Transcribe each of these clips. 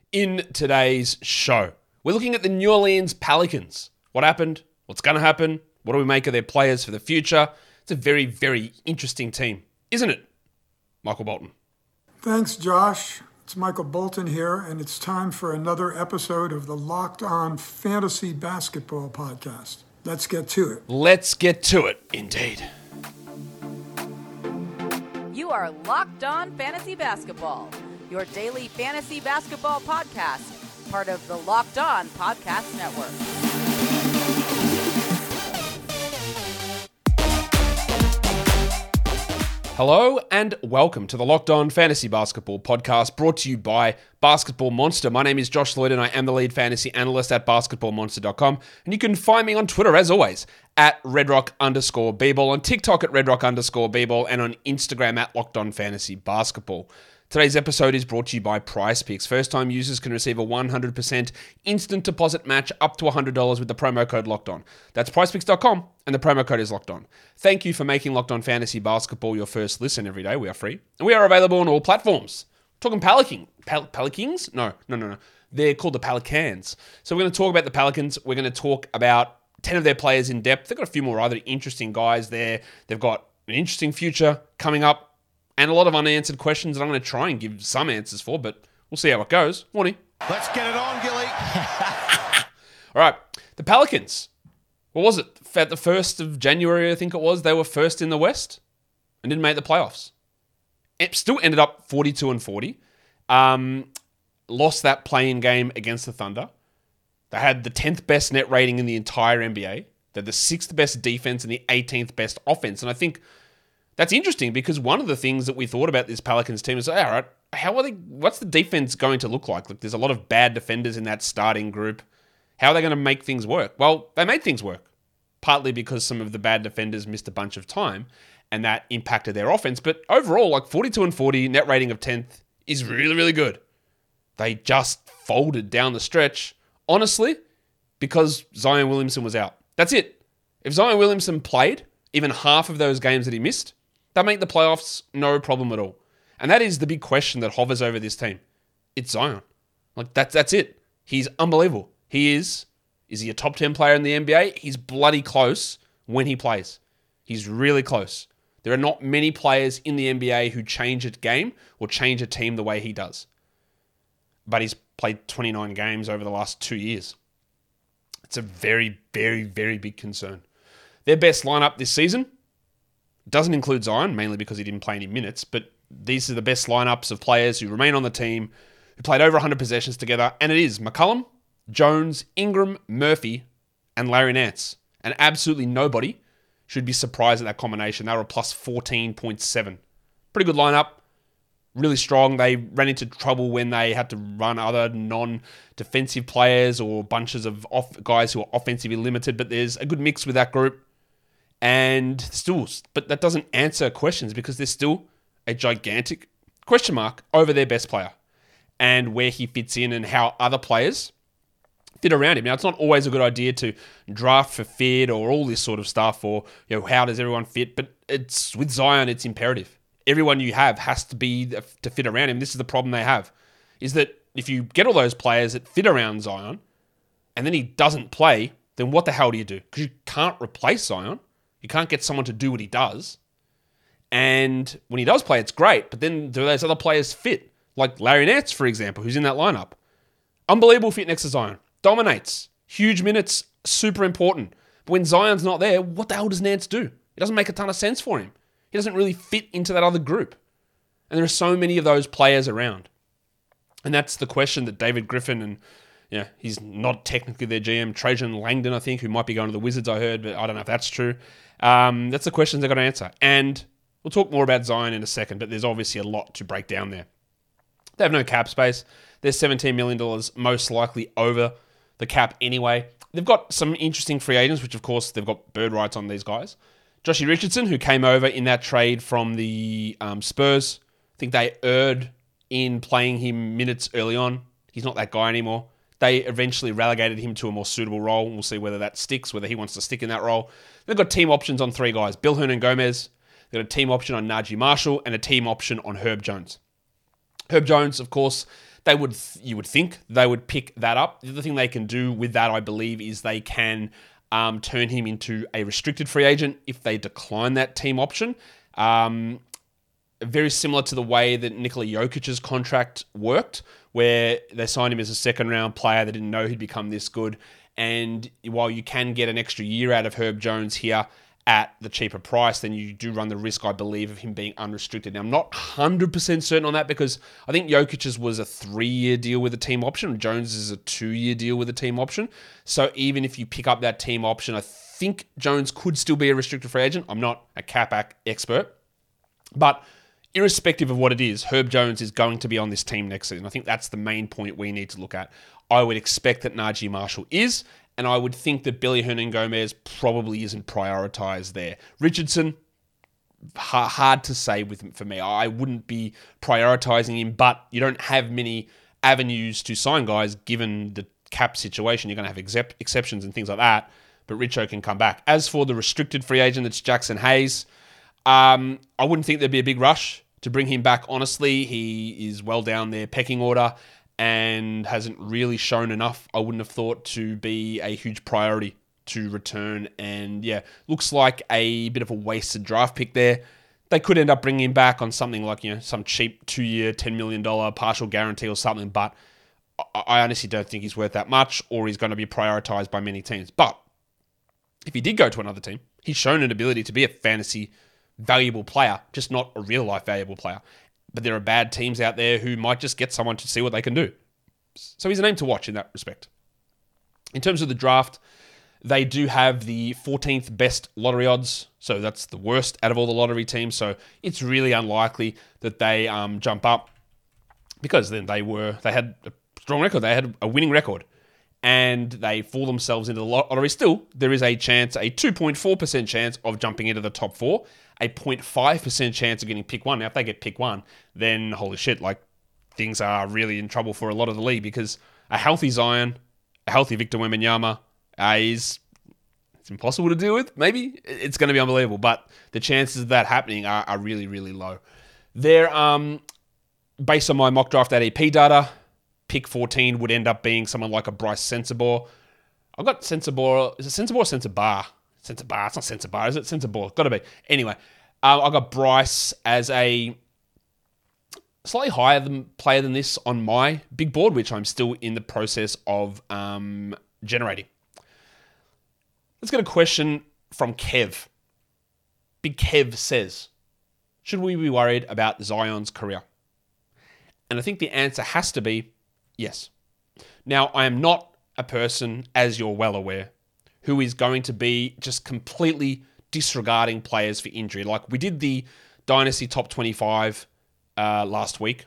In today's show, we're looking at the New Orleans Pelicans. What happened? What's going to happen? What do we make of their players for the future? It's a very, very interesting team, isn't it, Michael Bolton? Thanks, Josh. It's Michael Bolton here, and it's time for another episode of the Locked On Fantasy Basketball Podcast. Let's get to it. Let's get to it, indeed. You are Locked On Fantasy Basketball, your daily fantasy basketball podcast, part of the Locked On Podcast Network. Hello and welcome to the Locked On Fantasy Basketball Podcast, brought to you by Basketball Monster. My name is Josh Lloyd and I am the lead fantasy analyst at basketballmonster.com. And you can find me on Twitter, as always, at redrock_bball, on TikTok at redrock_bball, and on Instagram at Locked On Fantasy Basketball. Today's episode is brought to you by PrizePicks. First-time users can receive a 100% instant deposit match up to $100 with the promo code LOCKEDON. That's PrizePicks.com, and the promo code is LOCKEDON. Thank you for making Locked On Fantasy Basketball your first listen every day. We are free, and we are available on all platforms. Talking Pelicans? No. They're called the Pelicans. So we're going to talk about the Pelicans. We're going to talk about 10 of their players in depth. They've got a few more other interesting guys there. They've got an interesting future coming up, and a lot of unanswered questions that I'm going to try and give some answers for, but we'll see how it goes. Morning. Let's get it on, Gilly. All right. The Pelicans. What was it? At the 1st of January, I think it was, they were first in the West and didn't make the playoffs. It still ended up 42-40. Lost that play-in game against the Thunder. They had the 10th best net rating in the entire NBA. They had the 6th best defense and the 18th best offense. And I think that's interesting because one of the things that we thought about this Pelicans team is, all right, what's the defense going to look like? Look, there's a lot of bad defenders in that starting group. How are they going to make things work? Well, they made things work, partly because some of the bad defenders missed a bunch of time, and that impacted their offense. But overall, 42-40, net rating of 10th is really, really good. They just folded down the stretch, honestly, because Zion Williamson was out. That's it. If Zion Williamson played even half of those games that he missed, they'll make the playoffs no problem at all. And that is the big question that hovers over this team. It's Zion. That's it. He's unbelievable. Is he a top 10 player in the NBA? He's bloody close when he plays. He's really close. There are not many players in the NBA who change a game or change a team the way he does. But he's played 29 games over the last 2 years. It's a very, very, very big concern. Their best lineup this season doesn't include Zion, mainly because he didn't play any minutes, but these are the best lineups of players who remain on the team, who played over 100 possessions together, and it is McCollum, Jones, Ingram, Murphy, and Larry Nance. And absolutely nobody should be surprised at that combination. They were a plus 14.7. Pretty good lineup. Really strong. They ran into trouble when they had to run other non-defensive players or bunches of guys who are offensively limited, but there's a good mix with that group. And still, but that doesn't answer questions because there's still a gigantic question mark over their best player and where he fits in and how other players fit around him. Now, it's not always a good idea to draft for fit or all this sort of stuff or, how does everyone fit? But it's with Zion, it's imperative. Everyone you have has to be to fit around him. This is the problem they have, is that if you get all those players that fit around Zion and then he doesn't play, then what the hell do you do? Because you can't replace Zion. You can't get someone to do what he does. And when he does play, it's great. But then do those other players fit? Like Larry Nance, for example, who's in that lineup. Unbelievable fit next to Zion. Dominates. Huge minutes. Super important. But when Zion's not there, what the hell does Nance do? It doesn't make a ton of sense for him. He doesn't really fit into that other group. And there are so many of those players around. And that's the question that David Griffin and he's not technically their GM, Trajan Langdon, I think, who might be going to the Wizards, I heard, but I don't know if that's true. That's the questions they've got to answer. And we'll talk more about Zion in a second, but there's obviously a lot to break down there. They have no cap space. They're $17 million most likely over the cap anyway. They've got some interesting free agents, which of course they've got bird rights on these guys. Joshie Richardson, who came over in that trade from the Spurs. I think they erred in playing him minutes early on. He's not that guy anymore. They eventually relegated him to a more suitable role. We'll see whether that sticks, whether he wants to stick in that role. They've got team options on 3 guys. Bill Hernan-Gomez. They've got a team option on Najee Marshall and a team option on Herb Jones. Herb Jones, of course, you would think they would pick that up. The other thing they can do with that, I believe, is they can turn him into a restricted free agent if they decline that team option. Very similar to the way that Nikola Jokic's contract worked, where they signed him as a second-round player. They didn't know he'd become this good. And while you can get an extra year out of Herb Jones here at the cheaper price, then you do run the risk, I believe, of him being unrestricted. Now, I'm not 100% certain on that because I think Jokic's was a 3-year deal with a team option. Jones is a 2-year deal with a team option. So even if you pick up that team option, I think Jones could still be a restricted free agent. I'm not a cap expert. But irrespective of what it is, Herb Jones is going to be on this team next season. I think that's the main point we need to look at. I would expect that Najee Marshall is, and I would think that Billy Hernan-Gomez probably isn't prioritized there. Richardson, hard to say for me. I wouldn't be prioritizing him, but you don't have many avenues to sign guys given the cap situation. You're going to have exceptions and things like that, but Richo can come back. As for the restricted free agent, it's Jackson Hayes. I wouldn't think there'd be a big rush to bring him back, honestly. He is well down their pecking order and hasn't really shown enough, I wouldn't have thought, to be a huge priority to return. And yeah, looks like a bit of a wasted draft pick there. They could end up bringing him back on something like, some cheap 2-year, $10 million partial guarantee or something, but I honestly don't think he's worth that much, or he's going to be prioritized by many teams. But if he did go to another team, he's shown an ability to be a fantasy valuable player, just not a real life valuable player. But there are bad teams out there who might just get someone to see what they can do. So he's a name to watch in that respect. In terms of the draft, they do have the 14th best lottery odds. So that's the worst out of all the lottery teams. So it's really unlikely that they jump up, because then they had a strong record. They had a winning record. And they fall themselves into the lottery. Still, there is a 2.4% chance of jumping into the top 4, a 0.5% chance of getting pick 1. Now, if they get pick 1, then holy shit, things are really in trouble for a lot of the league, because a healthy Zion, a healthy Victor Wembanyama it's impossible to deal with. Maybe it's going to be unbelievable, but the chances of that happening are really, really low. They're based on my mock draft ADP data. Pick 14 would end up being someone like a Bryce Sensabaugh. I've got Sensabaugh. Is it Sensabaugh or Sensabaugh? Sensabaugh. It's not Sensabaugh, is it? Sensabaugh. Got to be. Anyway, I got Bryce as a slightly higher player than this on my big board, which I'm still in the process of generating. Let's get a question from Kev. Big Kev says, should we be worried about Zion's career? And I think the answer has to be yes. Now, I am not a person, as you're well aware, who is going to be just completely disregarding players for injury. Like we did the Dynasty Top 25 last week.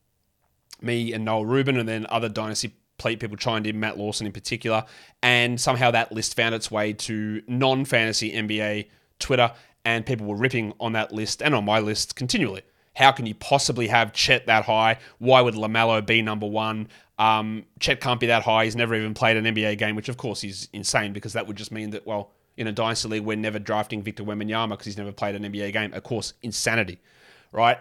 Me and Noah Rubin, and then other Dynasty people chimed in, Matt Lawson in particular, and somehow that list found its way to non-fantasy NBA Twitter, and people were ripping on that list and on my list continually. How can you possibly have Chet that high? Why would LaMelo be number 1? Chet can't be that high. He's never even played an NBA game, which of course is insane, because that would just mean that, well, in a Dynasty League, we're never drafting Victor Wembanyama because he's never played an NBA game. Of course, insanity, right?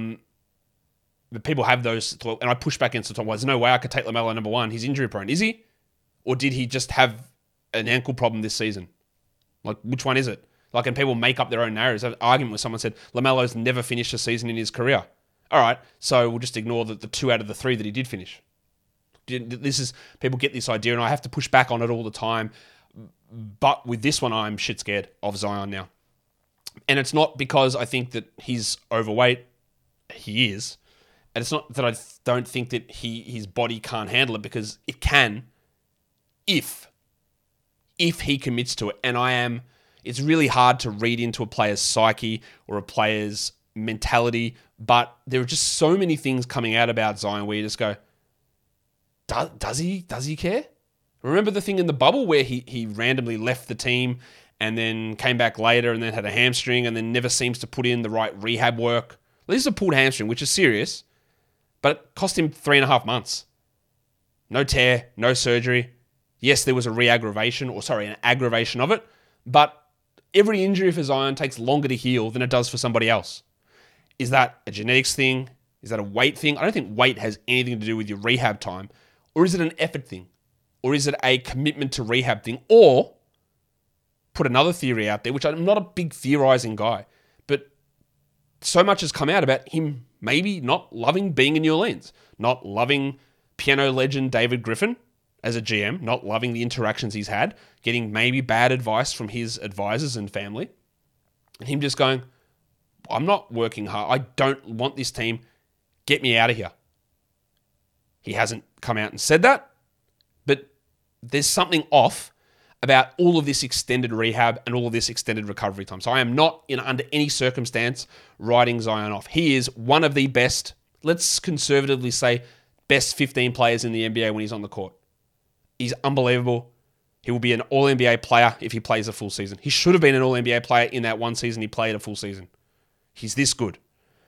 But people have those thoughts, and I push back against the top. Well, there's no way I could take LaMelo number 1. He's injury prone. Is he? Or did he just have an ankle problem this season? Which one is it? And people make up their own narratives. I have an argument with someone said, LaMelo's never finished a season in his career. All right, so we'll just ignore the 2 out of the 3 that he did finish. People get this idea, and I have to push back on it all the time. But with this one, I'm shit scared of Zion now. And it's not because I think that he's overweight. He is. And it's not that I don't think that his body can't handle it, because it can if he commits to it. And it's really hard to read into a player's psyche or a player's mentality, but there are just so many things coming out about Zion where you just go, does he care? Remember the thing in the bubble where he randomly left the team and then came back later and then had a hamstring and then never seems to put in the right rehab work? This is a pulled hamstring, which is serious, but it cost him 3.5 months. No tear, no surgery. Yes, there was an aggravation of it, but every injury for Zion takes longer to heal than it does for somebody else. Is that a genetics thing? Is that a weight thing? I don't think weight has anything to do with your rehab time. Or is it an effort thing? Or is it a commitment to rehab thing? Or, put another theory out there, which I'm not a big theorizing guy, but so much has come out about him maybe not loving being in New Orleans, not loving piano legend David Griffin as a GM, not loving the interactions he's had, getting maybe bad advice from his advisors and family, and him just going, I'm not working hard. I don't want this team. Get me out of here. He hasn't come out and said that, but there's something off about all of this extended rehab and all of this extended recovery time. So I am not, under any circumstance, writing Zion off. He is one of the best, let's conservatively say, best 15 players in the NBA when he's on the court. He's unbelievable. He will be an All-NBA player if he plays a full season. He should have been an All-NBA player in that one season he played a full season. He's this good.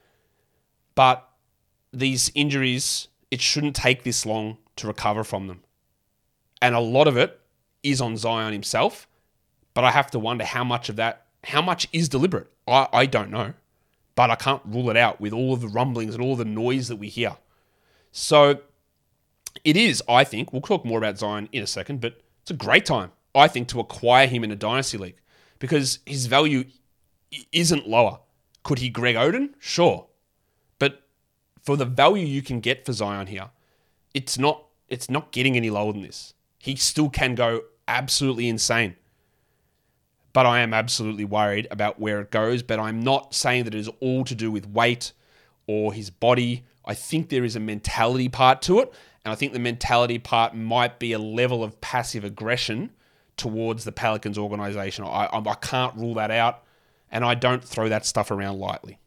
But these injuries, it shouldn't take this long to recover from them. And a lot of it is on Zion himself, but I have to wonder how much is deliberate. I don't know, but I can't rule it out with all of the rumblings and all the noise that we hear. So it is, I think, we'll talk more about Zion in a second, but it's a great time, I think, to acquire him in a dynasty league because his value isn't lower. Could he Greg Oden? Sure. But for the value you can get for Zion here, it's not getting any lower than this. He still can go absolutely insane. But I am absolutely worried about where it goes. But I'm not saying that it is all to do with weight or his body. I think there is a mentality part to it. And I think the mentality part might be a level of passive aggression towards the Pelicans organization. I can't rule that out. And I don't throw that stuff around lightly.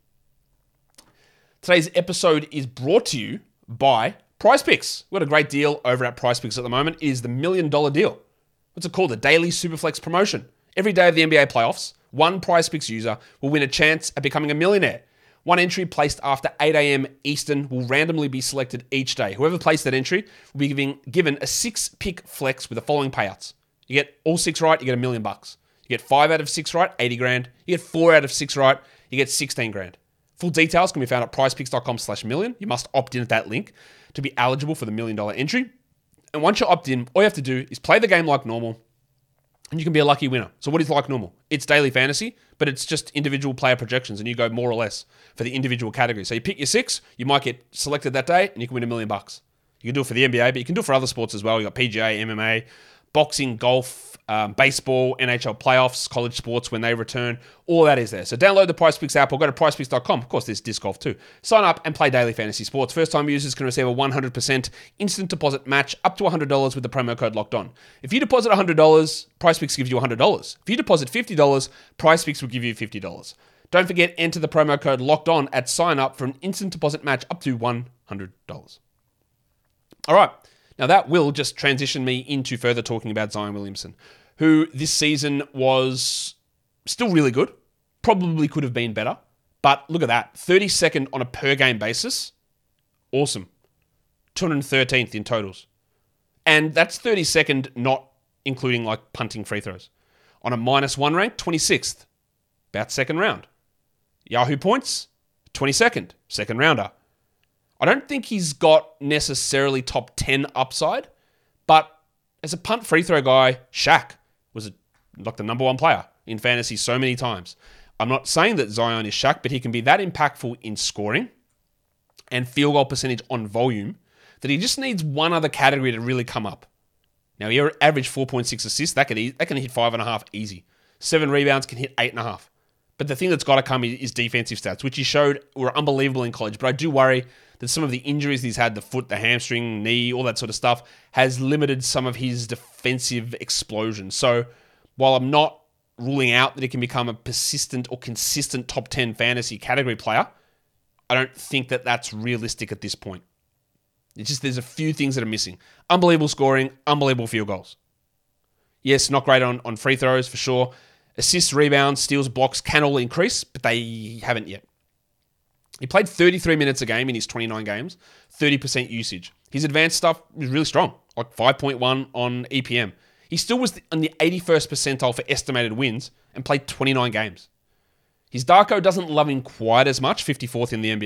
Today's episode is brought to you by PrizePicks. We've got a great deal over at PrizePicks at the moment. It is the $1 million deal. What's it called? The Daily Superflex Promotion. Every day of the NBA playoffs, one PrizePicks user will win a chance at becoming a millionaire. One entry placed after 8 a.m. Eastern will randomly be selected each day. Whoever placed that entry will be given a 6-pick flex with the following payouts. You get all 6 right, you get $1 million. You get 5 out of 6 right, 80 grand. You get 4 out of 6 right, you get 16 grand. Full details can be found at prizepicks.com/million. You must opt in at that link to be eligible for the $1 million entry. And once you opt in, all you have to do is play the game like normal, and you can be a lucky winner. So what is like normal? It's daily fantasy, but it's just individual player projections, and you go more or less for the individual category. So you pick your 6, you might get selected that day, and you can win $1 million. You can do it for the NBA, but you can do it for other sports as well. You got PGA, MMA, boxing, golf, baseball, NHL playoffs, college sports when they return. All that is there. So download the PrizePicks app or go to prizepicks.com. Of course, there's disc golf too. Sign up and play daily fantasy sports. First-time users can receive a 100% instant deposit match up to $100 with the promo code LOCKEDON. If you deposit $100, PrizePicks gives you $100. If you deposit $50, PrizePicks will give you $50. Don't forget, enter the promo code LOCKEDON at sign up for an instant deposit match up to $100. All right. Now that will just transition me into further talking about Zion Williamson, who this season was still really good. Probably could have been better. But look at that. 32nd on a per game basis. Awesome. 213th in totals. And that's 32nd, not including like punting free throws. On a -1 rank, 26th. About second round. Yahoo points, 22nd. Second rounder. I don't think he's got necessarily top 10 upside, but as a punt free throw guy, Shaq was like the number 1 player in fantasy so many times. I'm not saying that Zion is Shaq, but he can be that impactful in scoring and field goal percentage on volume that he just needs one other category to really come up. Now, he averaged 4.6 assists. That can hit 5.5 easy. 7 rebounds can hit 8.5. But the thing that's got to come is defensive stats, which he showed were unbelievable in college. But I do worry that some of the injuries he's had, the foot, the hamstring, knee, all that sort of stuff, has limited some of his defensive explosion. So while I'm not ruling out that he can become a persistent or consistent top 10 fantasy category player, I don't think that that's realistic at this point. It's just there's a few things that are missing. Unbelievable scoring, unbelievable field goals. Yes, not great on free throws for sure. Assists, rebounds, steals, blocks can all increase, but they haven't yet. He played 33 minutes a game in his 29 games, 30% usage. His advanced stuff was really strong, like 5.1 on EPM. He still was on the 81st percentile for estimated wins and played 29 games. His Darko doesn't love him quite as much, 54th in the NBA,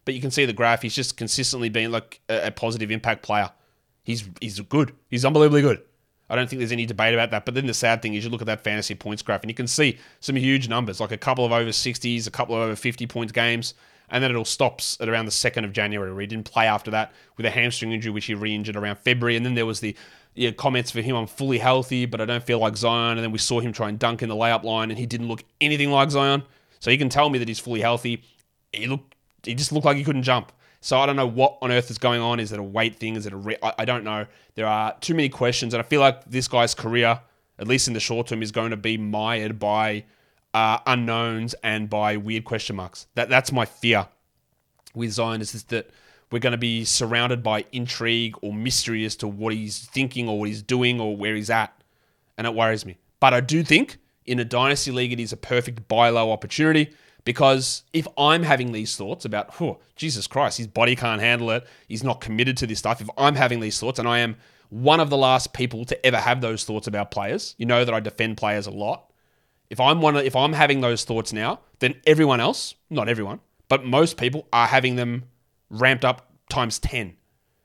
but you can see the graph. He's just consistently been like a positive impact player. He's good. He's unbelievably good. I don't think there's any debate about that. But then the sad thing is you look at that fantasy points graph and you can see some huge numbers, like a couple of over 60s, a couple of over 50 points games, and then it all stops at around the 2nd of January, where he didn't play after that with a hamstring injury, which he re-injured around February. And then there was the comments for him, I'm fully healthy, but I don't feel like Zion. And then we saw him try and dunk in the layup line, and he didn't look anything like Zion. So you can tell me that he's fully healthy. He just looked like he couldn't jump. So I don't know what on earth is going on. Is it a weight thing? Is it I don't know. There are too many questions, and I feel like this guy's career, at least in the short term, is going to be mired by unknowns and by weird question marks. That's my fear with Zion, is that we're going to be surrounded by intrigue or mystery as to what he's thinking or what he's doing or where he's at, and it worries me. But I do think in a dynasty league, it is a perfect buy low opportunity. Because if I'm having these thoughts about, Jesus Christ, his body can't handle it, he's not committed to this stuff. If I'm having these thoughts, and I am one of the last people to ever have those thoughts about players, you know that I defend players a lot. If I'm having those thoughts now, then everyone else, not everyone, but most people are having them ramped up times 10.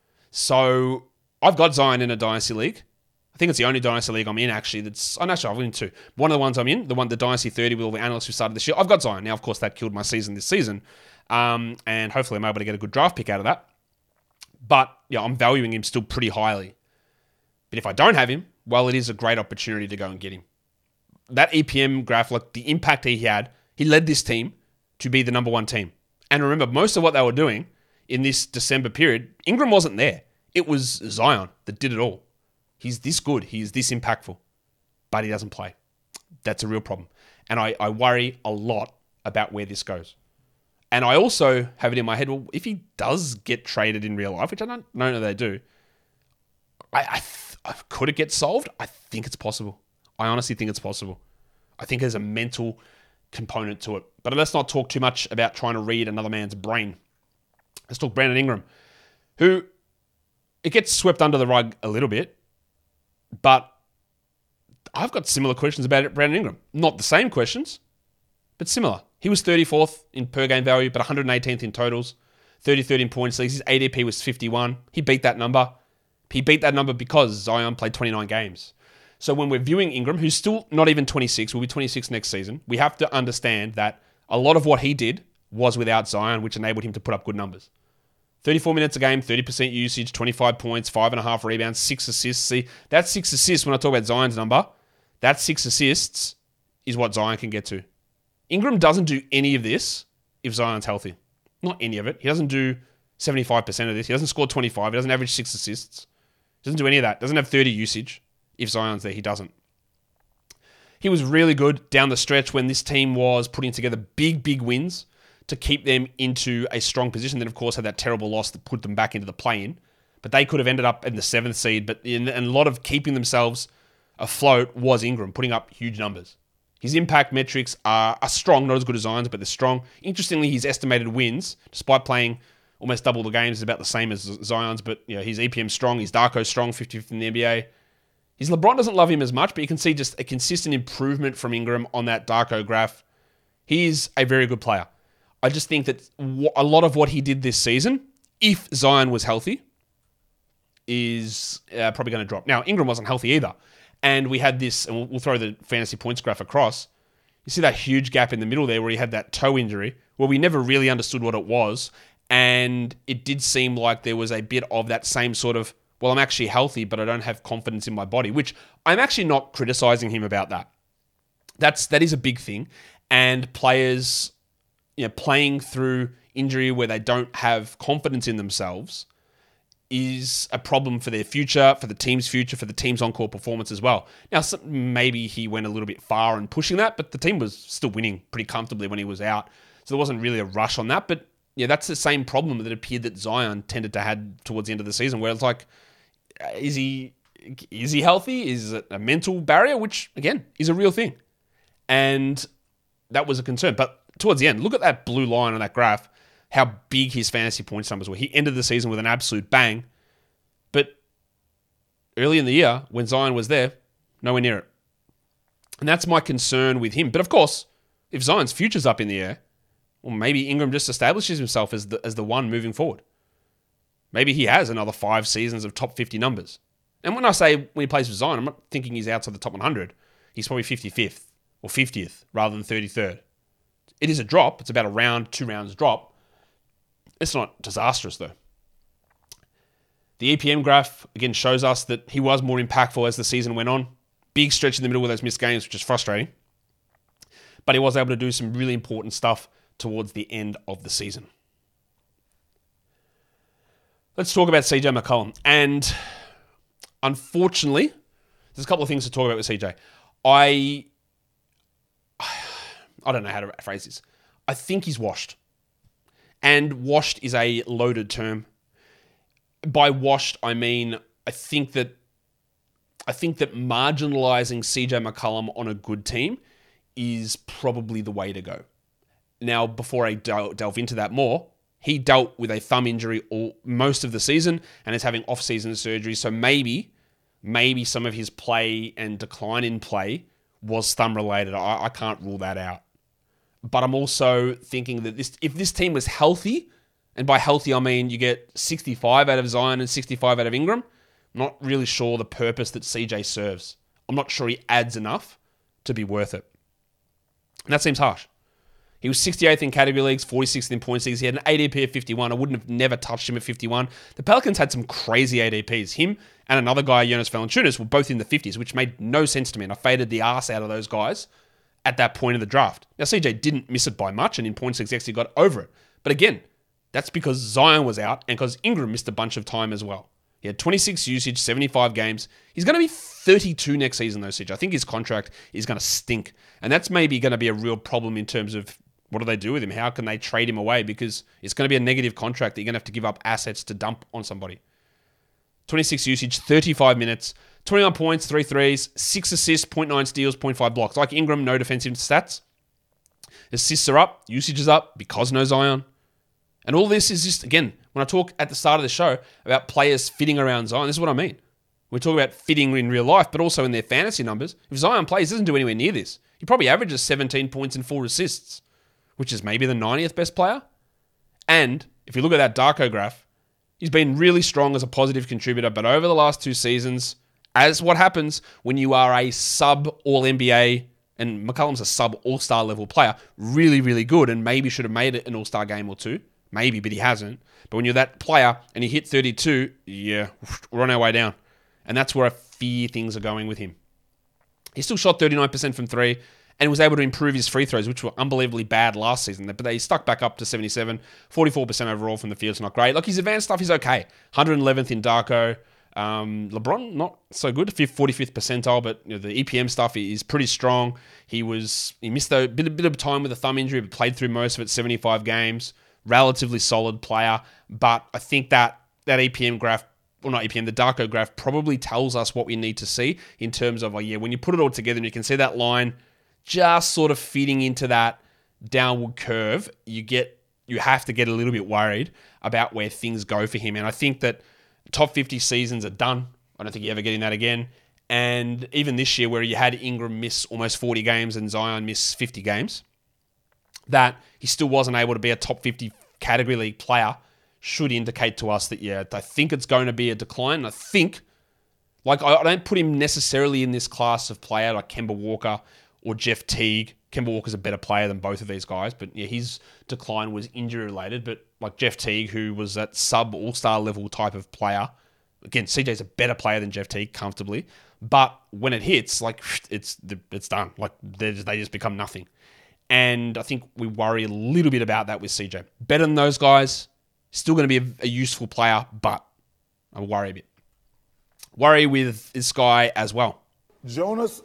So I've got Zion in a dynasty league. I think it's the only dynasty league I'm in, actually. I've been in 2. One of the ones I'm in, the Dynasty 30 with all the analysts who started this year, I've got Zion. Now, of course, that killed my season this season. And hopefully I'm able to get a good draft pick out of that. But, yeah, I'm valuing him still pretty highly. But if I don't have him, well, it is a great opportunity to go and get him. That EPM graph, like the impact he had, he led this team to be the number 1 team. And remember, most of what they were doing in this December period, Ingram wasn't there. It was Zion that did it all. He's this good. He's this impactful. But he doesn't play. That's a real problem. And I worry a lot about where this goes. And I also have it in my head, well, if he does get traded in real life, which I don't know they do, could it get solved? I think it's possible. I honestly think it's possible. I think there's a mental component to it. But let's not talk too much about trying to read another man's brain. Let's talk Brandon Ingram, who it gets swept under the rug a little bit. But I've got similar questions about Brandon Ingram. Not the same questions, but similar. He was 34th in per game value, but 118th in totals, 33rd in points leagues. His ADP was 51. He beat that number. He beat that number because Zion played 29 games. So when we're viewing Ingram, who's still not even 26, will be 26 next season, we have to understand that a lot of what he did was without Zion, which enabled him to put up good numbers. 34 minutes a game, 30% usage, 25 points, 5.5 rebounds, 6 assists. See, that's 6 assists when I talk about Zion's number. That 6 assists is what Zion can get to. Ingram doesn't do any of this if Zion's healthy. Not any of it. He doesn't do 75% of this. He doesn't score 25. He doesn't average 6 assists. He doesn't do any of that. Doesn't have 30 usage. If Zion's there, he doesn't. He was really good down the stretch when this team was putting together big wins to keep them into a strong position. Then, of course, had that terrible loss that put them back into the play-in. But they could have ended up in the 7th seed. But and a lot of keeping themselves afloat was Ingram, putting up huge numbers. His impact metrics are strong, not as good as Zion's, but they're strong. Interestingly, his estimated wins, despite playing almost double the games, is about the same as Zion's. But his EPM strong, his Darko strong, 50th in the NBA. His LeBron doesn't love him as much, but you can see just a consistent improvement from Ingram on that Darko graph. He's a very good player. I just think that a lot of what he did this season, if Zion was healthy, is probably going to drop. Now, Ingram wasn't healthy either. And we had this, and we'll throw the fantasy points graph across. You see that huge gap in the middle there where he had that toe injury, where we never really understood what it was. And it did seem like there was a bit of that same sort of, well, I'm actually healthy, but I don't have confidence in my body, which I'm actually not criticizing him about that. That is a big thing. And players, playing through injury where they don't have confidence in themselves is a problem for their future, for the team's future, for the team's on-court performance as well. Now, maybe he went a little bit far in pushing that, but the team was still winning pretty comfortably when he was out. So there wasn't really a rush on that. But yeah, that's the same problem that appeared that Zion tended to have towards the end of the season, where it's like, is he healthy? Is it a mental barrier? Which, again, is a real thing. And that was a concern. But towards the end, look at that blue line on that graph, how big his fantasy points numbers were. He ended the season with an absolute bang. But early in the year, when Zion was there, nowhere near it. And that's my concern with him. But of course, if Zion's future's up in the air, Well, maybe Ingram just establishes himself as the one moving forward. Maybe he has another 5 seasons of top 50 numbers. And when I say when he plays for Zion, I'm not thinking he's outside the top 100. He's probably 55th or 50th rather than 33rd. It is a drop. It's about a round, 2 rounds drop. It's not disastrous, though. The EPM graph, again, shows us that he was more impactful as the season went on. Big stretch in the middle with those missed games, which is frustrating. But he was able to do some really important stuff towards the end of the season. Let's talk about CJ McCollum. And unfortunately, there's a couple of things to talk about with CJ. I don't know how to phrase this. I think he's washed. And washed is a loaded term. By washed, I mean, I think that marginalizing CJ McCollum on a good team is probably the way to go. Now, before I delve into that more, he dealt with a thumb injury most of the season and is having off-season surgery. So maybe some of his play and decline in play was thumb-related. I can't rule that out. But I'm also thinking that if this team was healthy, and by healthy I mean you get 65 out of Zion and 65 out of Ingram, I'm not really sure the purpose that CJ serves. I'm not sure he adds enough to be worth it. And that seems harsh. He was 68th in category leagues, 46th in points leagues. He had an ADP of 51. I wouldn't have never touched him at 51. The Pelicans had some crazy ADPs. Him and another guy, Jonas Valanciunas, were both in the 50s, which made no sense to me. And I faded the ass out of those guys at that point of the draft. Now, CJ didn't miss it by much, and in points leagues, actually got over it. But again, that's because Zion was out and because Ingram missed a bunch of time as well. He had 26 usage, 75 games. He's going to be 32 next season, though, CJ. I think his contract is going to stink. And that's maybe going to be a real problem in terms of what do they do with him? How can they trade him away? Because it's going to be a negative contract that you're going to have to give up assets to dump on somebody. 26 usage, 35 minutes, 29 points, 3 threes, 6 assists, 0.9 steals, 0.5 blocks. Like Ingram, no defensive stats. Assists are up, usage is up because no Zion. And all this is just, again, when I talk at the start of the show about players fitting around Zion, this is what I mean. We talk about fitting in real life, but also in their fantasy numbers. If Zion plays, he doesn't do anywhere near this. He probably averages 17 points and 4 assists, which is maybe the 90th best player. And if you look at that Darko graph, he's been really strong as a positive contributor, but over the last 2 seasons, as what happens when you are a sub-All-NBA, and McCollum's a sub-All-Star level player, really, really good, and maybe should have made it an All-Star game or 2. Maybe, but he hasn't. But when you're that player and you hit 32, yeah, we're on our way down. And that's where I fear things are going with him. He still shot 39% from 3 and was able to improve his free throws, which were unbelievably bad last season. But they stuck back up to 77, 44% overall from the field's not great. Look, his advanced stuff is okay. 111th in Darko. LeBron, not so good, 45th percentile, but the EPM stuff is pretty strong. He missed a bit of time with a thumb injury, but played through most of it, 75 games. Relatively solid player, but I think that EPM graph, well not EPM, the Darko graph probably tells us what we need to see in terms of, when you put it all together and you can see that line just sort of feeding into that downward curve, you have to get a little bit worried about where things go for him. And I think that top 50 seasons are done. I don't think you're ever getting that again. And even this year where you had Ingram miss almost 40 games and Zion miss 50 games, that he still wasn't able to be a top 50 category league player should indicate to us that, I think it's going to be a decline. I think, I don't put him necessarily in this class of player like Kemba Walker or Jeff Teague. Kemba Walker's a better player than both of these guys, but his decline was injury related. But like Jeff Teague, who was that sub all-star level type of player, again, CJ's a better player than Jeff Teague comfortably, but when it hits, it's done. They just become nothing. And I think we worry a little bit about that with CJ. Better than those guys. Still going to be a useful player, but I worry a bit. Worry with this guy as well. Jonas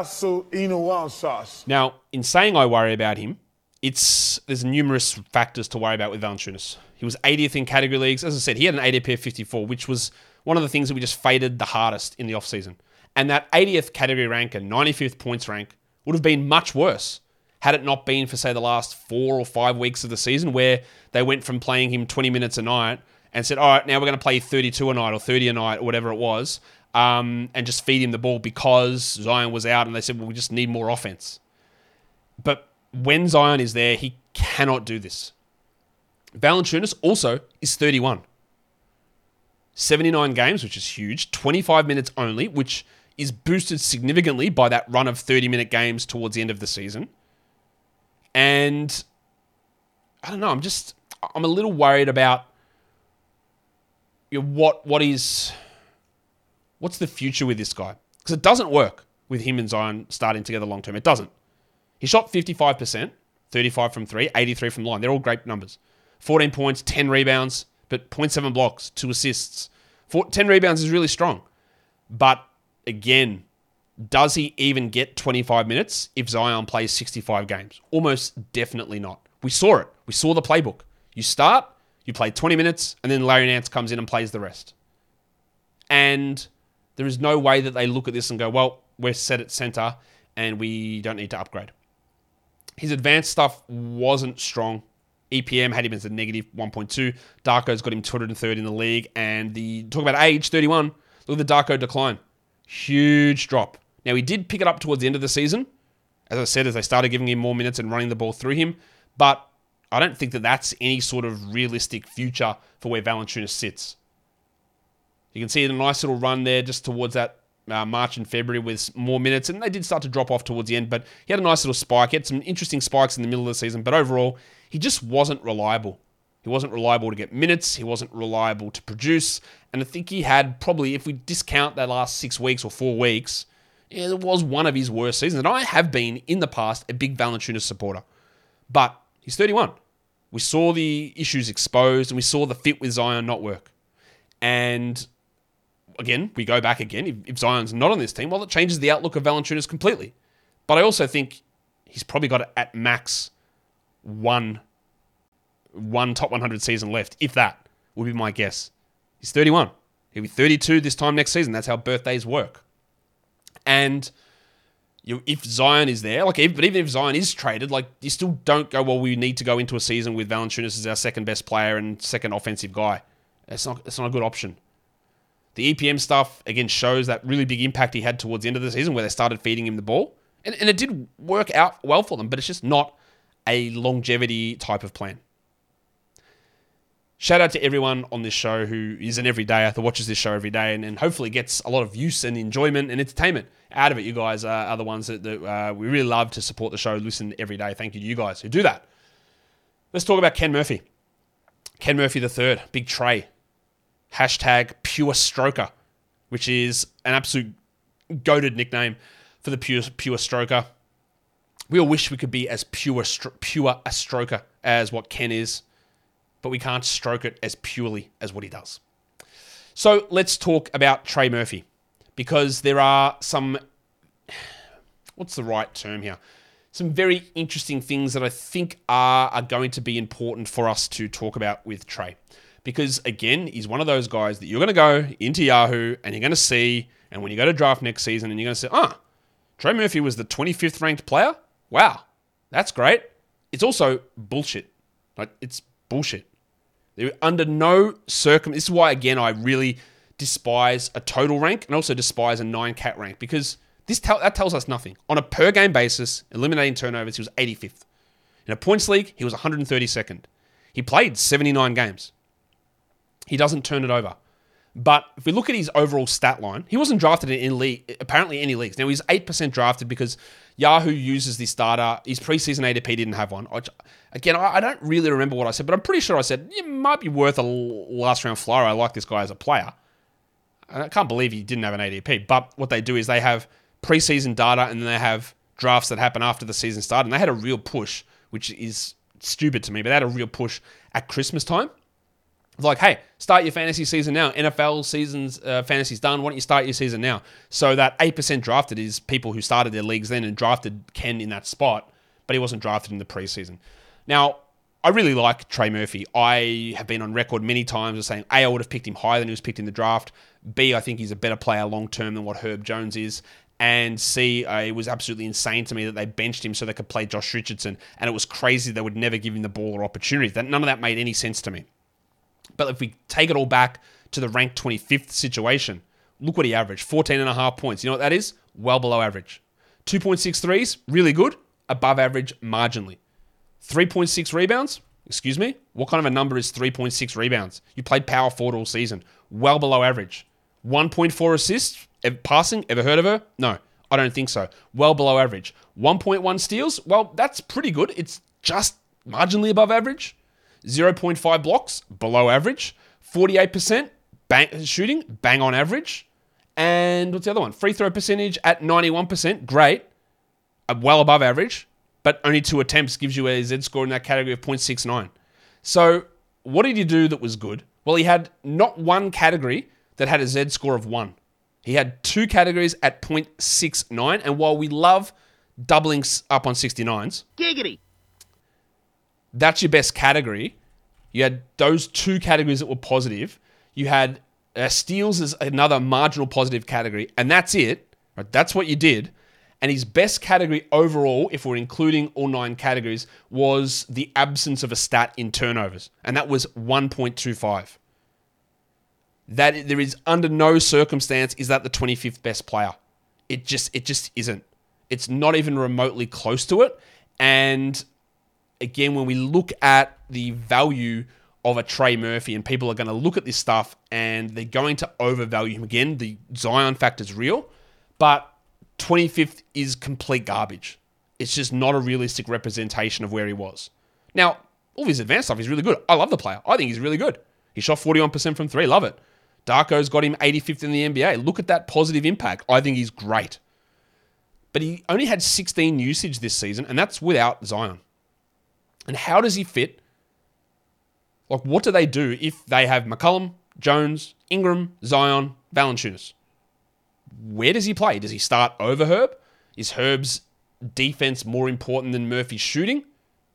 Valanciunas. Now, in saying I worry about him, there's numerous factors to worry about with Valanciunas. He was 80th in category leagues. As I said, he had an ADP of 54, which was one of the things that we just faded the hardest in the offseason. And that 80th category rank and 95th points rank would have been much worse had it not been for, say, the last 4 or 5 weeks of the season where they went from playing him 20 minutes a night and said, all right, now we're going to play 32 a night or 30 a night or whatever it was, and just feed him the ball because Zion was out and they said, well, we just need more offense. But when Zion is there, he cannot do this. Valanciunas also is 31. 79 games, which is huge. 25 minutes only, which is boosted significantly by that run of 30-minute games towards the end of the season. And I don't know, I'm a little worried about what's the future with this guy? Because it doesn't work with him and Zion starting together long term. It doesn't. He shot 55%, 35 from 3, 83 from line. They're all great numbers. 14 points, 10 rebounds, but 0.7 blocks, 2 assists. 10 rebounds is really strong. But again, does he even get 25 minutes if Zion plays 65 games? Almost definitely not. We saw it. We saw the playbook. You start, you play 20 minutes, and then Larry Nance comes in and plays the rest. And there is no way that they look at this and go, well, we're set at center and we don't need to upgrade. His advanced stuff wasn't strong. EPM had him as a negative 1.2. Darko's got him 203rd in the league. And talk about age, 31. Look at the Darko decline. Huge drop. Now, he did pick it up towards the end of the season. As I said, as they started giving him more minutes and running the ball through him. But I don't think that that's any sort of realistic future for where Valanciunas sits. You can see a nice little run there just towards that March and February with more minutes. And they did start to drop off towards the end. But he had a nice little spike. He had some interesting spikes in the middle of the season. But overall, he just wasn't reliable. He wasn't reliable to get minutes. He wasn't reliable to produce. And I think he had probably, if we discount that last 6 weeks or 4 weeks, it was one of his worst seasons. And I have been, in the past, a big Valanciunas supporter. But he's 31. We saw the issues exposed and we saw the fit with Zion not work. And again, we go back again. If Zion's not on this team, well, it changes the outlook of Valanciunas completely. But I also think he's probably got at max one top 100 season left, if that would be my guess. He's 31. He'll be 32 this time next season. That's how birthdays work. And if Zion is there, but even if Zion is traded, you still don't go, well, we need to go into a season with Valanciunas as our second best player and second offensive guy. It's not a good option. The EPM stuff, again, shows that really big impact he had towards the end of the season where they started feeding him the ball. And it did work out well for them, but it's just not a longevity type of plan. Shout out to everyone on this show who is an everydayer, that watches this show every day and hopefully gets a lot of use and enjoyment and entertainment out of it. You guys are the ones that we really love to support the show, listen every day. Thank you to you guys who do that. Let's talk about Ken Murphy. Ken Murphy III, Big Trey. Hashtag Pure Stroker, which is an absolute goated nickname for the pure stroker. We all wish we could be as pure a stroker as what Ken is, but we can't stroke it as purely as what he does. So let's talk about Trey Murphy, because there are some, what's the right term here? Some very interesting things that I think are going to be important for us to talk about with Trey. Because, again, he's one of those guys that you're going to go into Yahoo and you're going to see, and when you go to draft next season and you're going to say, Trey Murphy was the 25th ranked player? Wow, that's great. It's also bullshit. It's bullshit. Under no this is why, again, I really despise a total rank and also despise a 9-cat rank, because that tells us nothing. On a per-game basis, eliminating turnovers, he was 85th. In a points league, he was 132nd. He played 79 games. He doesn't turn it over. But if we look at his overall stat line, he wasn't drafted in apparently any leagues. Now, he's 8% drafted because Yahoo uses this data. His preseason ADP didn't have one. Again, I don't really remember what I said, but I'm pretty sure I said, it might be worth a last-round flyer. I like this guy as a player. I can't believe he didn't have an ADP. But what they do is they have preseason data and then they have drafts that happen after the season started. And they had a real push, which is stupid to me, but they had a real push at Christmas time. Like, hey, start your fantasy season now. NFL season's fantasy's done. Why don't you start your season now? So that 8% drafted is people who started their leagues then and drafted Ken in that spot, but he wasn't drafted in the preseason. Now, I really like Trey Murphy. I have been on record many times as saying, A, I would have picked him higher than he was picked in the draft. B, I think he's a better player long-term than what Herb Jones is. And C, it was absolutely insane to me that they benched him so they could play Josh Richardson. And it was crazy they would never give him the ball or opportunities. None of that made any sense to me. But if we take it all back to the ranked 25th situation, look what he averaged, 14.5 points. You know what that is? Well below average. 2.6 threes, really good. Above average marginally. 3.6 rebounds? Excuse me? What kind of a number is 3.6 rebounds? You played power forward all season. Well below average. 1.4 assists? Passing? Ever heard of her? No, I don't think so. Well below average. 1.1 steals? Well, that's pretty good. It's just marginally above average. 0.5 blocks? Below average. 48% shooting? Bang on average. And what's the other one? Free throw percentage at 91%. Great. Well above average. But only 2 attempts gives you a Z score in that category of 0.69. So what did he do that was good? Well, he had not one category that had a Z score of 1. He had 2 categories at 0.69. And while we love doubling up on 69s, giggity, that's your best category. You had those 2 categories that were positive. You had steals as another marginal positive category. And that's it. Right? That's what you did. And his best category overall, if we're including all 9 categories, was the absence of a stat in turnovers. And that was 1.25. That there is under no circumstance is that the 25th best player. It just isn't. It's not even remotely close to it. And again, when we look at the value of a Trey Murphy, and people are going to look at this stuff and they're going to overvalue him. Again, the Zion factor is real, but 25th is complete garbage. It's just not a realistic representation of where he was. Now, all his advanced stuff is really good. I love the player. I think he's really good. He shot 41% from 3. Love it. Darko's got him 85th in the NBA. Look at that positive impact. I think he's great. But he only had 16 usage this season, and that's without Zion. And how does he fit? Like, what do they do if they have McCollum, Jones, Ingram, Zion, Valanciunas? Where does he play? Does he start over Herb? Is Herb's defense more important than Murphy's shooting?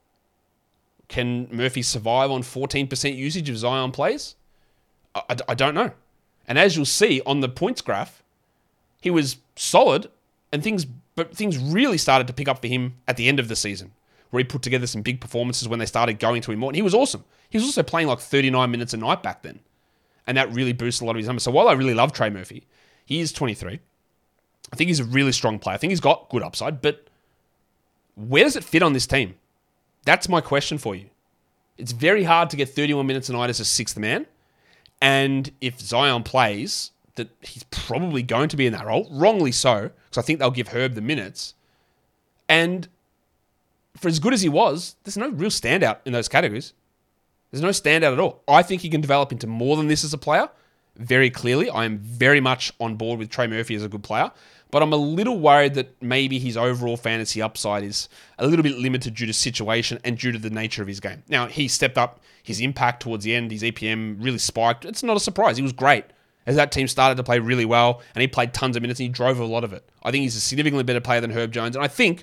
Can Murphy survive on 14% usage if Zion plays? I don't know. And as you'll see on the points graph, he was solid, and things really started to pick up for him at the end of the season, where he put together some big performances when they started going to him more. And he was awesome. He was also playing like 39 minutes a night back then. And that really boosted a lot of his numbers. So while I really love Trey Murphy, he is 23. I think he's a really strong player. I think he's got good upside, but where does it fit on this team? That's my question for you. It's very hard to get 31 minutes a night as a 6th man. And if Zion plays, that he's probably going to be in that role. Wrongly so, because I think they'll give Herb the minutes. And for as good as he was, there's no real standout in those categories. There's no standout at all. I think he can develop into more than this as a player. Very clearly, I am very much on board with Trey Murphy as a good player, but I'm a little worried that maybe his overall fantasy upside is a little bit limited due to situation and due to the nature of his game. Now, he stepped up his impact towards the end. His EPM really spiked. It's not a surprise. He was great as that team started to play really well, and he played tons of minutes, and he drove a lot of it. I think he's a significantly better player than Herb Jones, and I think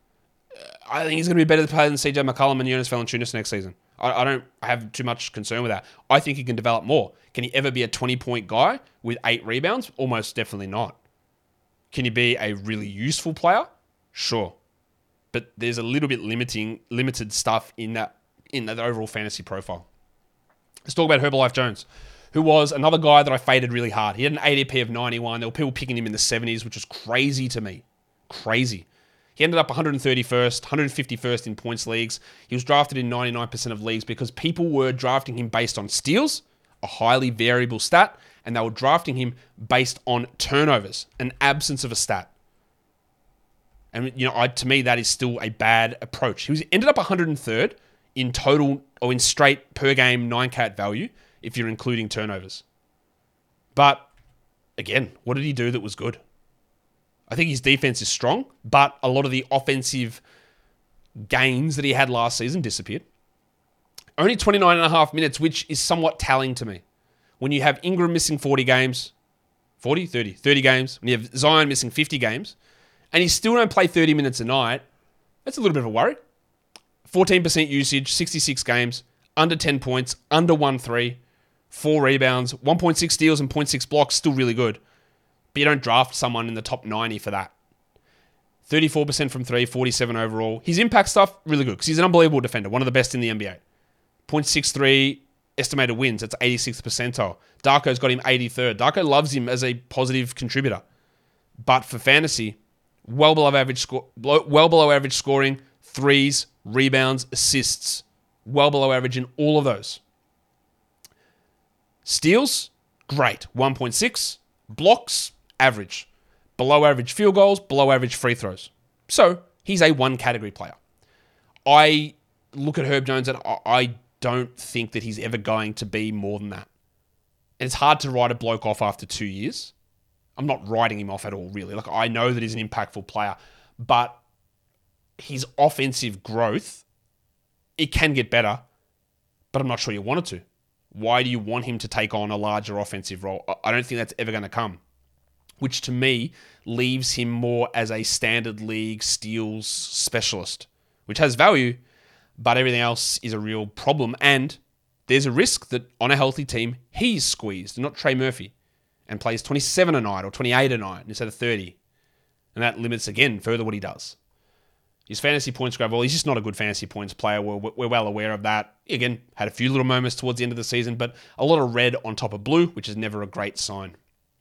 he's going to be a better player than CJ McCollum and Jonas Valanciunas next season. I have too much concern with that. I think he can develop more. Can he ever be a 20-point guy with 8 rebounds? Almost definitely not. Can he be a really useful player? Sure. But there's a little bit limited stuff in that overall fantasy profile. Let's talk about Herbalife Jones, who was another guy that I faded really hard. He had an ADP of 91. There were people picking him in the 70s, which was crazy to me. Crazy. He ended up 131st, 151st in points leagues. He was drafted in 99% of leagues because people were drafting him based on steals, a highly variable stat, and they were drafting him based on turnovers, an absence of a stat. And to me, that is still a bad approach. He ended up 103rd in total or in straight per game 9-cat value if you're including turnovers. But again, what did he do that was good? I think his defense is strong, but a lot of the offensive gains that he had last season disappeared. Only 29.5 minutes, which is somewhat telling to me. When you have Ingram missing 40 games, 30 games, when you have Zion missing 50 games, and he still don't play 30 minutes a night, that's a little bit of a worry. 14% usage, 66 games, under 10 points, under 1-3, 4 rebounds, 1.6 steals and 0.6 blocks, still really good. But you don't draft someone in the top 90 for that. 34% from 3, 47 overall. His impact stuff, really good, because he's an unbelievable defender, one of the best in the NBA. 0.63 estimated wins, that's 86th percentile. Darko's got him 83rd. Darko loves him as a positive contributor. But for fantasy, well below average scoring, threes, rebounds, assists, well below average in all of those. Steals, great, 1.6. Blocks, average. Below average field goals, below average free throws. So, he's a one category player. I look at Herb Jones and I don't think that he's ever going to be more than that. And it's hard to write a bloke off after 2 years. I'm not writing him off at all, really. Like, I know that he's an impactful player, but his offensive growth, it can get better, but I'm not sure you want it to. Why do you want him to take on a larger offensive role? I don't think that's ever going to come, which to me leaves him more as a standard league steals specialist, which has value, but everything else is a real problem. And there's a risk that on a healthy team, he's squeezed, not Trey Murphy, and plays 27 a night or 28 a night instead of 30. And that limits, again, further what he does. His fantasy points grab, well, he's just not a good fantasy points player. We're well aware of that. Again, had a few little moments towards the end of the season, but a lot of red on top of blue, which is never a great sign.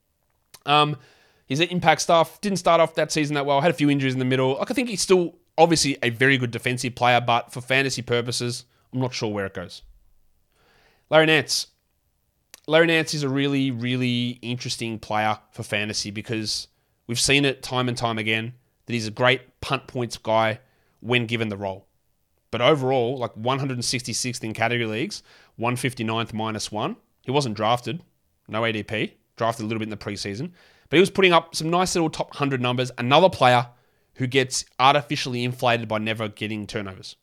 His impact stuff didn't start off that season that well. Had a few injuries in the middle. Like, I think he's still obviously a very good defensive player, but for fantasy purposes, I'm not sure where it goes. Larry Nance. Larry Nance is a really, really interesting player for fantasy because we've seen it time and time again that he's a great punt points guy when given the role. But overall, like 166th in category leagues, 159th -1. He wasn't drafted, no ADP, drafted a little bit in the preseason, but he was putting up some nice little top 100 numbers. Another player who gets artificially inflated by never getting turnovers.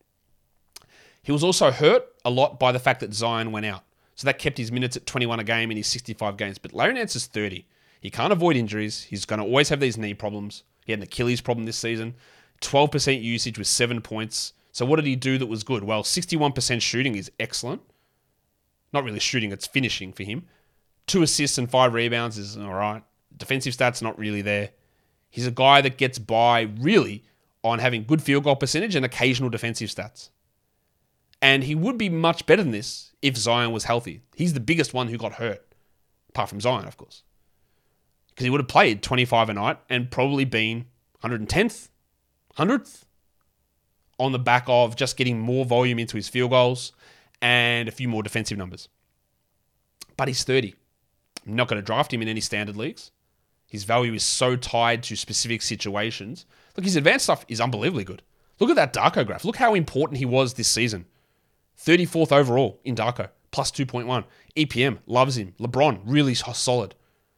He was also hurt a lot by the fact that Zion went out. So that kept his minutes at 21 a game in his 65 games. But Larry Nance is 30. He can't avoid injuries. He's going to always have these knee problems. He had an Achilles problem this season. 12% usage with 7 points. So what did he do that was good? Well, 61% shooting is excellent. Not really shooting, it's finishing for him. 2 assists and 5 rebounds is all right. Defensive stats not really there. He's a guy that gets by really on having good field goal percentage and occasional defensive stats. And he would be much better than this if Zion was healthy. He's the biggest one who got hurt, apart from Zion, of course. Because he would have played 25 a night and probably been 110th, 100th on the back of just getting more volume into his field goals and a few more defensive numbers. But he's 30. I'm not going to draft him in any standard leagues. His value is so tied to specific situations. Look, his advanced stuff is unbelievably good. Look at that Darko graph. Look how important he was this season. 34th overall in Darko, plus 2.1. EPM, loves him. LeBron, really solid.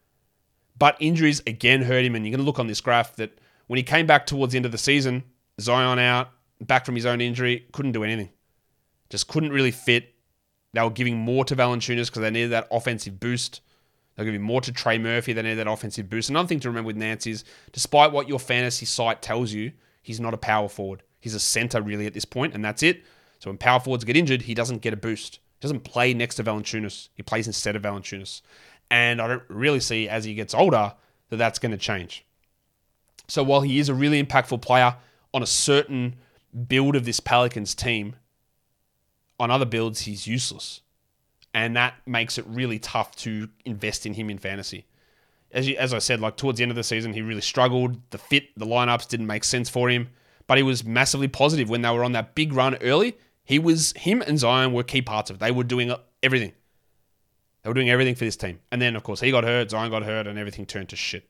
But injuries again hurt him, and you're going to look on this graph that when he came back towards the end of the season, Zion out, back from his own injury, couldn't do anything. Just couldn't really fit. They were giving more to Valanciunas because they needed that offensive boost. They're giving more to Trey Murphy. They needed that offensive boost. Another thing to remember with Nance is, despite what your fantasy site tells you, he's not a power forward. He's a center really at this point, and that's it. So when power forwards get injured, he doesn't get a boost. He doesn't play next to Valanciunas. He plays instead of Valanciunas. And I don't really see, as he gets older, that that's going to change. So while he is a really impactful player on a certain build of this Pelicans team, on other builds, he's useless. And that makes it really tough to invest in him in fantasy. As I said, like towards the end of the season, he really struggled. The fit, the lineups didn't make sense for him. But he was massively positive when they were on that big run early. Him and Zion were key parts of it. They were doing everything. They were doing everything for this team. And then, of course, he got hurt, Zion got hurt, and everything turned to shit.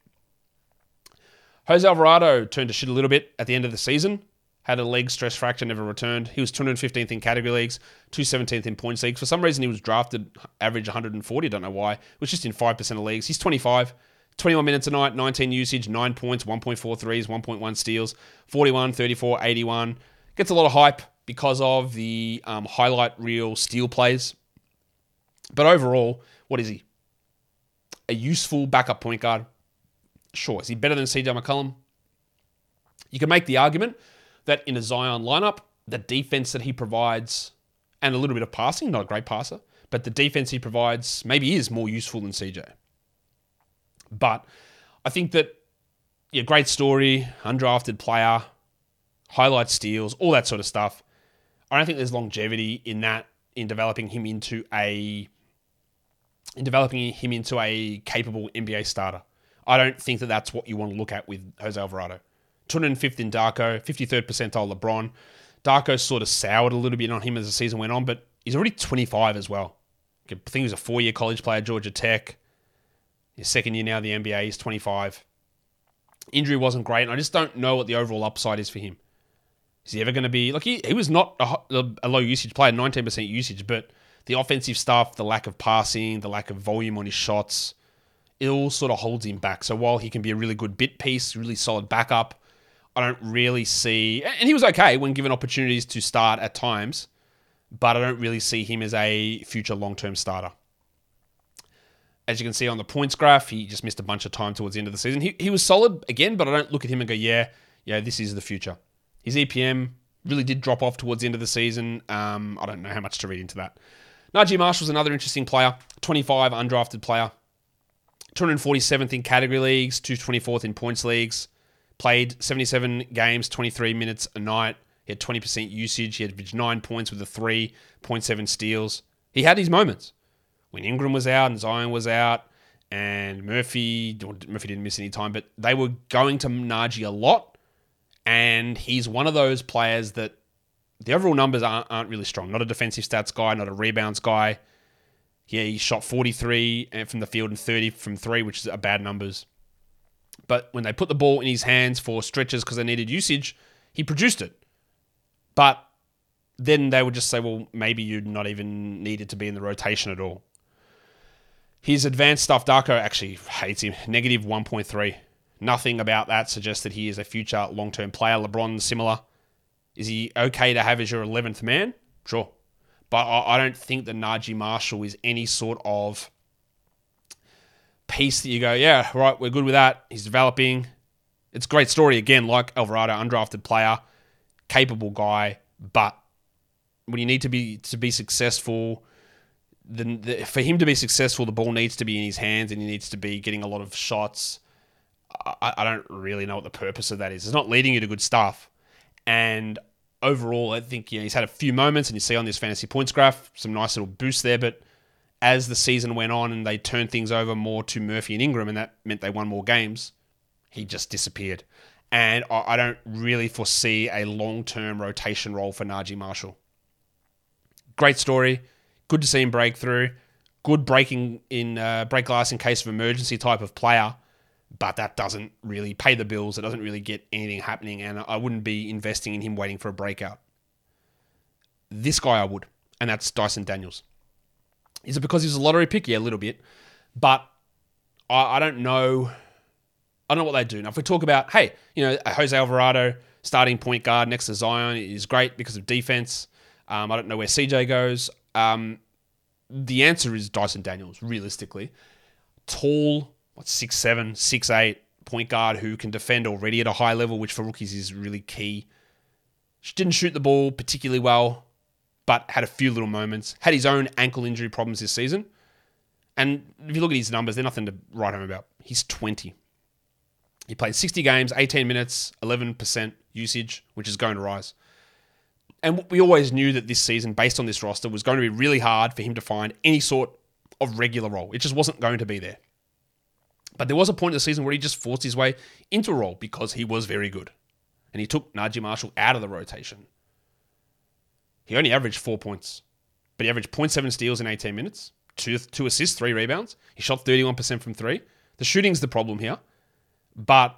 Jose Alvarado turned to shit a little bit at the end of the season. Had a leg stress fracture, never returned. He was 215th in category leagues, 217th in points leagues. For some reason, he was drafted average 140. Don't know why. It was just in 5% of leagues. He's 25. 21 minutes a night, 19 usage, 9 points, 1.4 threes, 1.1 steals, 41, 34, 81. Gets a lot of hype because of the highlight reel steal plays. But overall, what is he? A useful backup point guard. Sure. Is he better than CJ McCollum? You can make the argument that in a Zion lineup, the defense that he provides, and a little bit of passing, not a great passer, but the defense he provides maybe is more useful than CJ. But I think that, yeah, great story, undrafted player, highlight steals, all that sort of stuff. I don't think there's longevity in that, in developing him into a capable NBA starter. I don't think that that's what you want to look at with Jose Alvarado. 205th in Darko, 53rd percentile LeBron, Darko sort of soured a little bit on him as the season went on, but he's already 25 as well. I think he was a 4-year college player at Georgia Tech. His second year now in the NBA, he's 25. Injury wasn't great, and I just don't know what the overall upside is for him. Is he ever going to be... Like, he was not a low usage player, 19% usage, but the offensive stuff, the lack of passing, the lack of volume on his shots, it all sort of holds him back. So while he can be a really good bit piece, really solid backup, I don't really see... And he was okay when given opportunities to start at times, but I don't really see him as a future long-term starter. As you can see on the points graph, he just missed a bunch of time towards the end of the season. He was solid again, but I don't look at him and go, yeah, this is the future. His EPM really did drop off towards the end of the season. I don't know how much to read into that. Najee Marshall's another interesting player, 25 undrafted player, 247th in category leagues, 224th in points leagues, played 77 games, 23 minutes a night. He had 20% usage. He had 9 points with a 3.7 steals. He had his moments. When Ingram was out and Zion was out and Murphy didn't miss any time, but they were going to Najee a lot. And he's one of those players that the overall numbers aren't really strong. Not a defensive stats guy, not a rebounds guy. Yeah, he shot 43 from the field and 30 from 3, which are bad numbers. But when they put the ball in his hands for stretches because they needed usage, he produced it. But then they would just say, well, maybe you'd not even needed to be in the rotation at all. His advanced stuff, Darko actually hates him. Negative 1.3. Nothing about that suggests that he is a future long-term player. LeBron, similar. Is he okay to have as your 11th man? Sure. But I don't think that Najee Marshall is any sort of piece that you go, yeah, right, we're good with that. He's developing. It's a great story. Again, like Alvarado, undrafted player, capable guy. But when you need to be successful, for him to be successful, the ball needs to be in his hands and he needs to be getting a lot of shots. I don't really know what the purpose of that is. It's not leading you to good stuff. And overall, I think he's had a few moments, and you see on this fantasy points graph, some nice little boosts there. But as the season went on and they turned things over more to Murphy and Ingram, and that meant they won more games, he just disappeared. And I don't really foresee a long-term rotation role for Najee Marshall. Great story. Good to see him break through. Good break glass in case of emergency type of player. But that doesn't really pay the bills. It doesn't really get anything happening. And I wouldn't be investing in him waiting for a breakout. This guy I would. And that's Dyson Daniels. Is it because he's a lottery pick? Yeah, a little bit. But I don't know. I don't know what they do. Now, if we talk about, hey, Jose Alvarado, starting point guard next to Zion is great because of defense. I don't know where CJ goes. The answer is Dyson Daniels, realistically. Tall, 6'7", 6'8", point guard who can defend already at a high level, which for rookies is really key. Didn't shoot the ball particularly well, but had a few little moments. Had his own ankle injury problems this season. And if you look at his numbers, they're nothing to write home about. He's 20. He played 60 games, 18 minutes, 11% usage, which is going to rise. And we always knew that this season, based on this roster, was going to be really hard for him to find any sort of regular role. It just wasn't going to be there. But there was a point in the season where he just forced his way into a role because he was very good. And he took Najee Marshall out of the rotation. He only averaged 4 points. But he averaged 0.7 steals in 18 minutes, 2 assists, 3 rebounds. He shot 31% from 3. The shooting's the problem here. But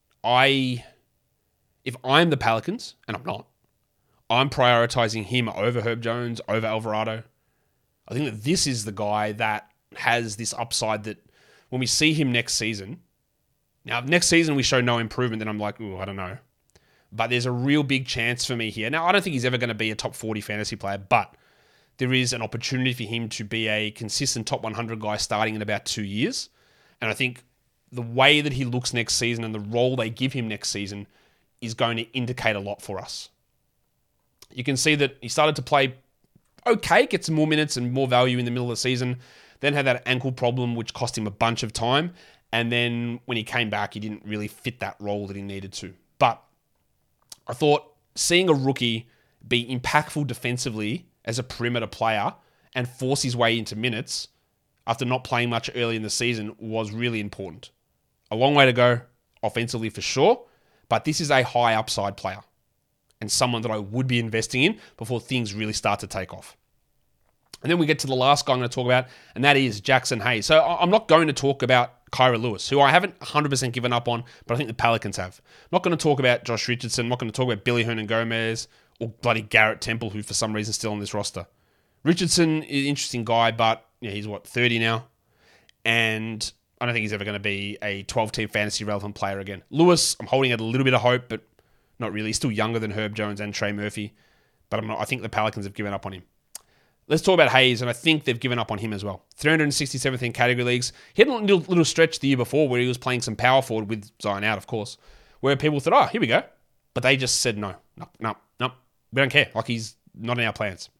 if I'm the Pelicans, and I'm not, I'm prioritizing him over Herb Jones, over Alvarado. I think that this is the guy that has this upside that when we see him next season, now if next season we show no improvement, then I'm like, I don't know. But there's a real big chance for me here. Now, I don't think he's ever going to be a top 40 fantasy player, but there is an opportunity for him to be a consistent top 100 guy starting in about 2 years. And I think the way that he looks next season and the role they give him next season is going to indicate a lot for us. You can see that he started to play okay, get some more minutes and more value in the middle of the season, then had that ankle problem, which cost him a bunch of time. And then when he came back, he didn't really fit that role that he needed to. But I thought seeing a rookie be impactful defensively as a perimeter player and force his way into minutes after not playing much early in the season was really important. A long way to go offensively for sure, but this is a high upside player. and someone that I would be investing in before things really start to take off. And then we get to the last guy I'm going to talk about, and that is Jackson Hayes. So I'm not going to talk about Kyra Lewis, who I haven't 100% given up on, but I think the Pelicans have. I'm not going to talk about Josh Richardson. I'm not going to talk about Billy Hernan-Gomez or bloody Garrett Temple, who for some reason is still on this roster. Richardson is an interesting guy, but he's 30 now, and I don't think he's ever going to be a 12-team fantasy relevant player again. Lewis, I'm holding out a little bit of hope, but not really. He's still younger than Herb Jones and Trey Murphy, but I think the Pelicans have given up on him. Let's talk about Hayes, and I think they've given up on him as well. 367th in category leagues. He had a little stretch the year before where he was playing some power forward with Zion out, of course, where people thought, here we go. But they just said, no, we don't care. Like, he's not in our plans.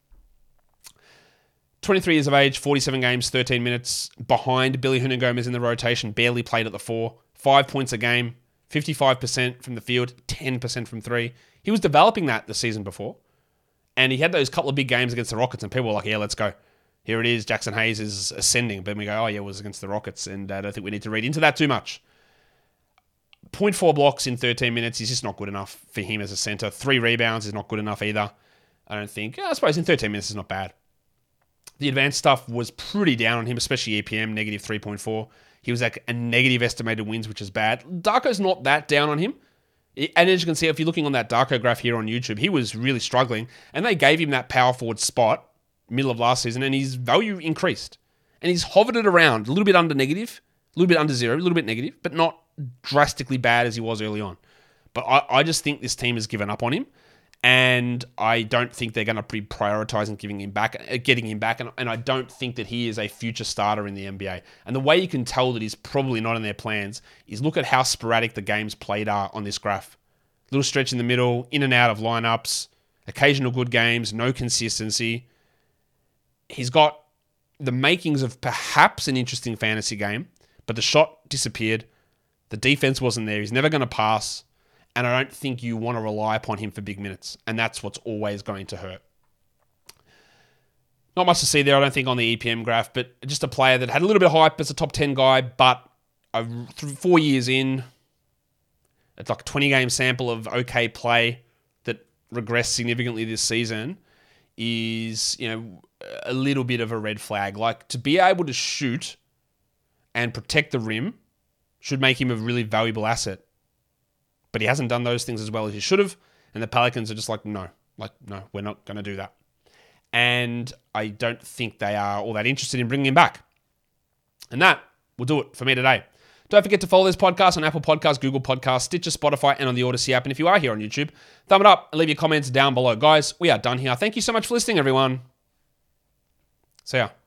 23 years of age, 47 games, 13 minutes, behind Billy Hernan-Gomez in the rotation, barely played at the 4, 5 points a game, 55% from the field, 10% from 3. He was developing that the season before. And he had those couple of big games against the Rockets, and people were like, yeah, let's go. Here it is. Jackson Hayes is ascending. But we go, it was against the Rockets, and I don't think we need to read into that too much. 0.4 blocks in 13 minutes is just not good enough for him as a center. 3 rebounds is not good enough either. I don't think. I suppose in 13 minutes is not bad. The advanced stuff was pretty down on him, especially EPM, negative 3.4. He was like a negative estimated wins, which is bad. Darko's not that down on him. And as you can see, if you're looking on that Darko graph here on YouTube, he was really struggling. And they gave him that power forward spot middle of last season, and his value increased. And he's hovered it around a little bit under negative, a little bit under 0, a little bit negative, but not drastically bad as he was early on. But I just think this team has given up on him. And I don't think they're going to be prioritizing getting him back. And I don't think that he is a future starter in the NBA. And the way you can tell that he's probably not in their plans is look at how sporadic the games played are on this graph. Little stretch in the middle, in and out of lineups, occasional good games, no consistency. He's got the makings of perhaps an interesting fantasy game, but the shot disappeared. The defense wasn't there. He's never going to pass. And I don't think you want to rely upon him for big minutes. And that's what's always going to hurt. Not much to see there, I don't think, on the EPM graph, but just a player that had a little bit of hype as a top 10 guy, but 4 years in, it's like a 20-game sample of okay play that regressed significantly this season is, a little bit of a red flag. Like, to be able to shoot and protect the rim should make him a really valuable asset. But he hasn't done those things as well as he should have. And the Pelicans are just like, no, we're not going to do that. And I don't think they are all that interested in bringing him back. And that will do it for me today. Don't forget to follow this podcast on Apple Podcasts, Google Podcasts, Stitcher, Spotify, and on the Odyssey app. And if you are here on YouTube, thumb it up and leave your comments down below. Guys, we are done here. Thank you so much for listening, everyone. See ya.